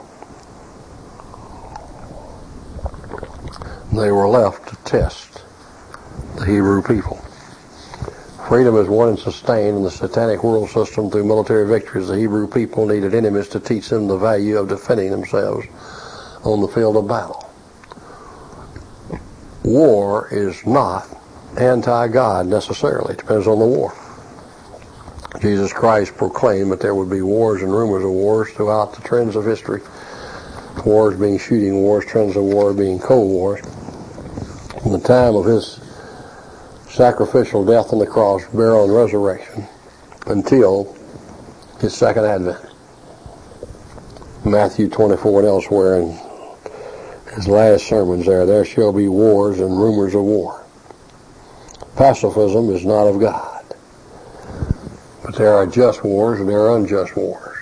They were left to test the Hebrew people. Freedom is won and sustained in the satanic world system through military victories. The Hebrew people needed enemies to teach them the value of defending themselves on the field of battle. War is not anti-God necessarily. It depends on the war. Jesus Christ proclaimed that there would be wars and rumors of wars throughout the trends of history. Wars being shooting wars, trends of war being cold wars. From the time of his sacrificial death on the cross, burial, and resurrection until his second advent. Matthew 24 and elsewhere in his last sermons there shall be wars and rumors of war. Pacifism is not of God. But there are just wars and there are unjust wars.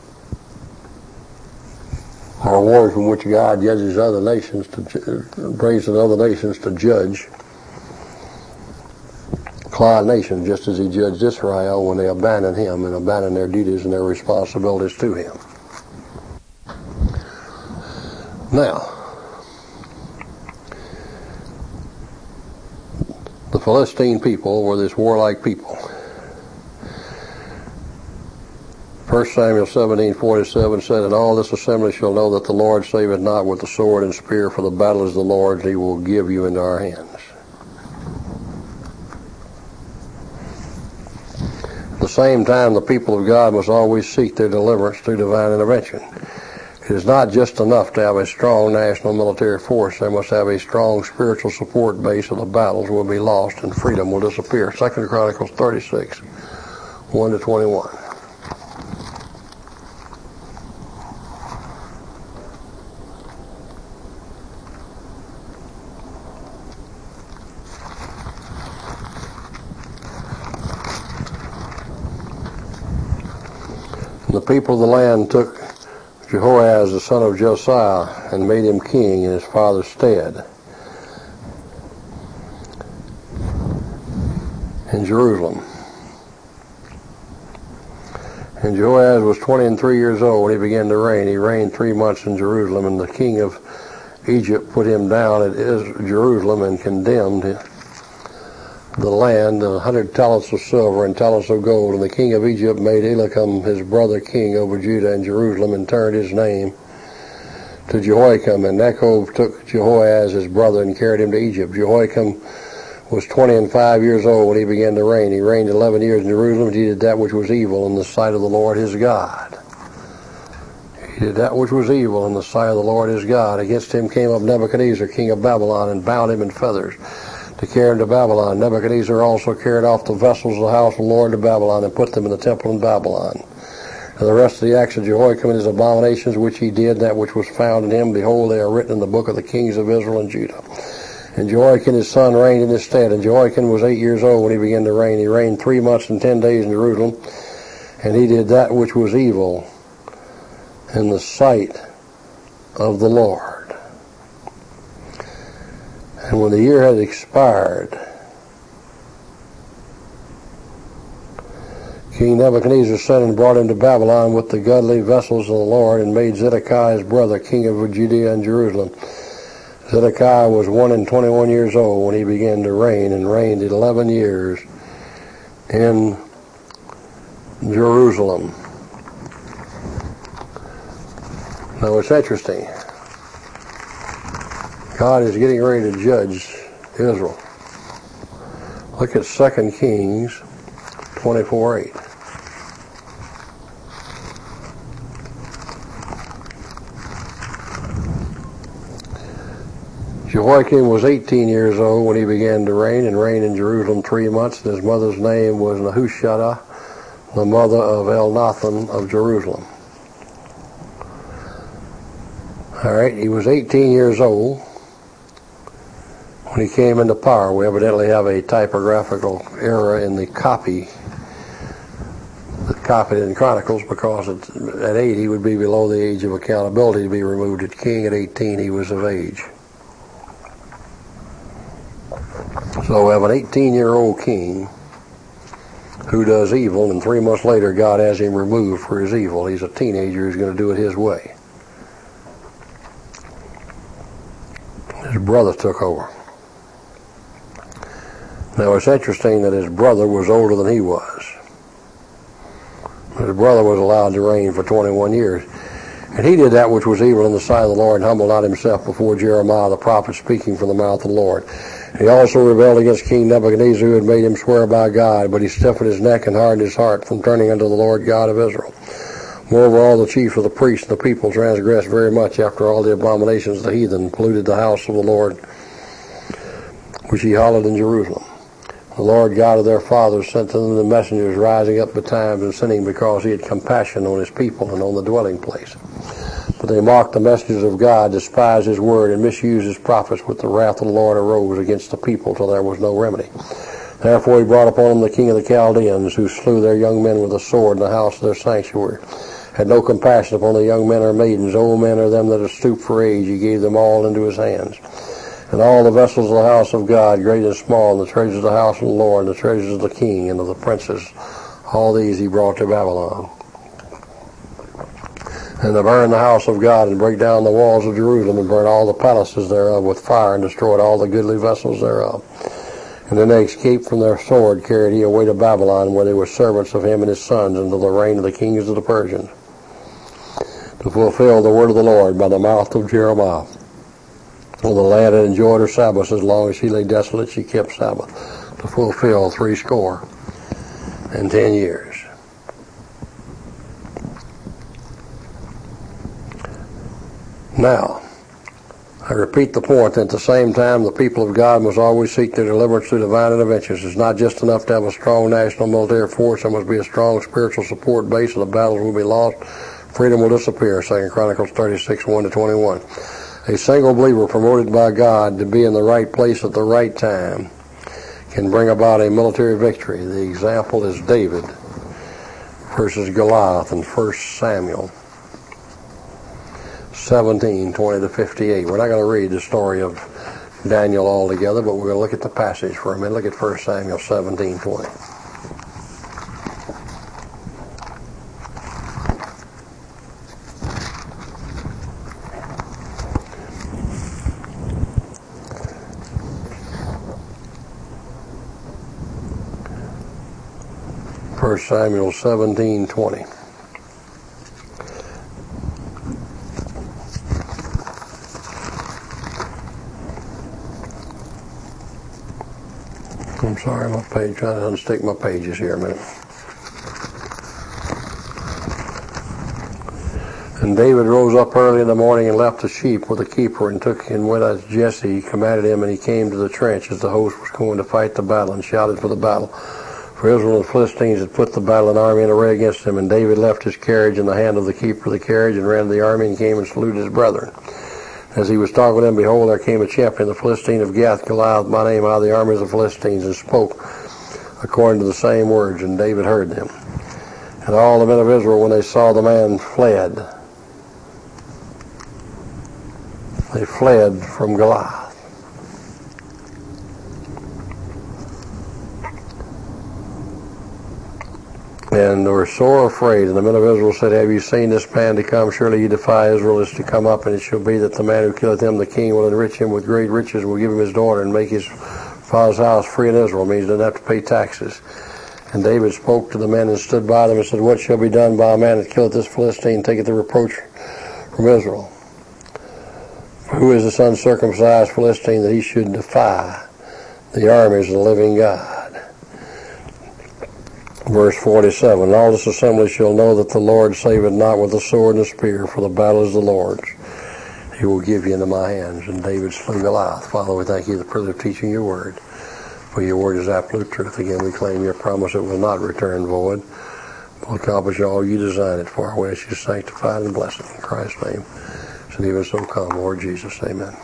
There are wars in which God judges other nations, brings in other nations to judge Clyde nation, just as he judged Israel when they abandoned him and abandoned their duties and their responsibilities to him. Now, the Philistine people were this warlike people. 1 Samuel 17:47 said, "And all this assembly shall know that the Lord saveth not with the sword and spear, for the battle is the Lord's, he will give you into our hands." At the same time, the people of God must always seek their deliverance through divine intervention. It is not just enough to have a strong national military force. They must have a strong spiritual support base, or the battles will be lost and freedom will disappear. 2 Chronicles 36, 1-21. The people of the land took Jehoahaz, the son of Josiah, and made him king in his father's stead in Jerusalem. And Jehoahaz was 23 years old when he began to reign. He reigned 3 months in Jerusalem, and the king of Egypt put him down at Jerusalem and condemned the land, 100 talents of silver and talents of gold. And the king of Egypt made Elikam his brother king over Judah and Jerusalem, and turned his name to Jehoiakim. And Necho took Jehoahaz his brother and carried him to Egypt. Jehoiakim was 25 years old when he began to reign. He reigned 11 years in Jerusalem, and he did that which was evil in the sight of the Lord his God. He did that which was evil in the sight of the Lord his God. Against him came up Nebuchadnezzar, king of Babylon, and bound him in feathers to carry him to Babylon. Nebuchadnezzar also carried off the vessels of the house of the Lord to Babylon, and put them in the temple in Babylon. And the rest of the acts of Jehoiakim and his abominations which he did, that which was found in him, behold, they are written in the book of the kings of Israel and Judah. And Jehoiakim his son reigned in his stead. And Jehoiakim was 8 years old when he began to reign. He reigned 3 months and 10 days in Jerusalem, and he did that which was evil in the sight of the Lord. And when the year had expired, King Nebuchadnezzar sent and brought him to Babylon with the godly vessels of the Lord, and made Zedekiah his brother king of Judea and Jerusalem. Zedekiah was 21 years old when he began to reign, and reigned 11 years in Jerusalem. Now it's interesting. God is getting ready to judge Israel. Look at 2 Kings 24:8. Jehoiakim was 18 years old when he began to reign, and reigned in Jerusalem 3 months. And his mother's name was Nehushta, the mother of Elnathan of Jerusalem. All right, he was 18 years old when he came into power. We evidently have a typographical error in the copy that copied in Chronicles, because at 8 he would be below the age of accountability to be removed as king. At 18 he was of age. So we have an 18-year-old king who does evil, and 3 months later God has him removed for his evil. He's a teenager who's going to do it his way. His brother took over. Now it's interesting that his brother was older than he was. His brother was allowed to reign for 21 years. And he did that which was evil in the sight of the Lord, and humbled not himself before Jeremiah the prophet, speaking from the mouth of the Lord. And he also rebelled against King Nebuchadnezzar, who had made him swear by God, but he stiffened his neck and hardened his heart from turning unto the Lord God of Israel. Moreover, all the chiefs of the priests and the people transgressed very much after all the abominations of the heathen, polluted the house of the Lord, which he hallowed in Jerusalem. The Lord God of their fathers sent to them the messengers rising up betimes and sinning, because he had compassion on his people and on the dwelling place. But they mocked the messengers of God, despised his word, and misused his prophets. With the wrath of the Lord arose against the people till there was no remedy. Therefore he brought upon them the king of the Chaldeans, who slew their young men with a sword in the house of their sanctuary. Had no compassion upon the young men or maidens, old men or them that are stooped for age. He gave them all into his hands. And all the vessels of the house of God, great and small, and the treasures of the house of the Lord, and the treasures of the king and of the princes, all these he brought to Babylon. And they burned the house of God, and brake down the walls of Jerusalem, and burnt all the palaces thereof with fire, and destroyed all the goodly vessels thereof. And then they escaped from their sword, carried he away to Babylon, where they were servants of him and his sons, until the reign of the kings of the Persians, to fulfill the word of the Lord by the mouth of Jeremiah. When the land had enjoyed her Sabbaths, as long as she lay desolate, she kept Sabbath, to fulfill 70 years. Now, I repeat the point that at the same time the people of God must always seek their deliverance through divine interventions. It's not just enough to have a strong national military force. There must be a strong spiritual support base, or the battles will be lost. Freedom will disappear. 2 Chronicles 36, 1-21. A single believer promoted by God to be in the right place at the right time can bring about a military victory. The example is David versus Goliath in 1 Samuel 17:20-58. We're not going to read the story of Daniel altogether, but we're going to look at the passage for a minute. Look at 1 Samuel 17:20. First Samuel 17:20. I'm sorry, my page, trying to unstick my pages here a minute. And David rose up early in the morning and left the sheep with the keeper, and took and went as Jesse commanded him, and he came to the trench as the host was going to fight the battle, and shouted for the battle. For Israel and the Philistines had put the battle army in array against him, and David left his carriage in the hand of the keeper of the carriage, and ran to the army, and came and saluted his brethren. As he was talking with them, behold, there came a champion, the Philistine of Gath, Goliath by name, out of the armies of the Philistines, and spoke according to the same words, and David heard them. And all the men of Israel, when they saw the man, fled. They fled from Goliath. And they were sore afraid. And the men of Israel said, Have you seen this man to come? Surely he defy Israel is to come up, and it shall be that the man who killeth him, the king, will enrich him with great riches, will give him his daughter, and make his father's house free in Israel. It means he doesn't have to pay taxes. And David spoke to the men and stood by them and said, What shall be done by a man that killeth this Philistine, taketh the reproach from Israel? Who is this uncircumcised Philistine that he should defy the armies of the living God? Verse 47, And all this assembly shall know that the Lord saveth not with the sword and the spear, for the battle is the Lord's. He will give you into my hands. And David slew Goliath. Father, we thank you for the privilege of teaching your word. For your word is absolute truth. Again, we claim your promise it will not return void. Will accomplish all you design it for. We ask you to sanctify and bless it in Christ's name. And even so come, Lord Jesus. Amen.